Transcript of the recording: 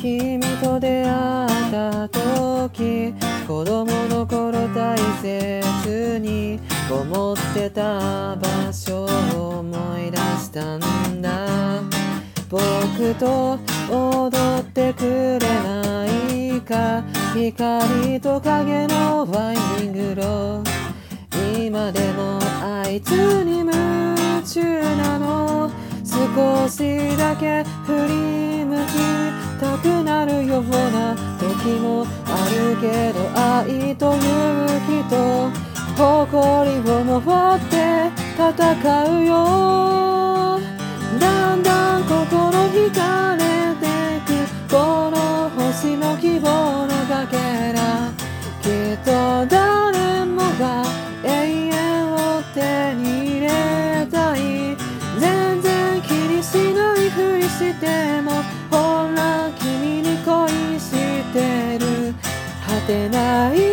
君と出会った時、子供の頃大切に思ってた場所を思い出したんだ。僕と踊ってくれないか、光と影のワインディングロー。今でもあいつに夢中なの。少しだけ振り向きたくなるような時もあるけど、愛と勇気と誇りを持って戦うよ。だんだん心惹かれてくこの星の希望のかけら、きっと誰もが永遠を手に入れたい。全然気にしないふりしても、ほら君に恋してる。果てない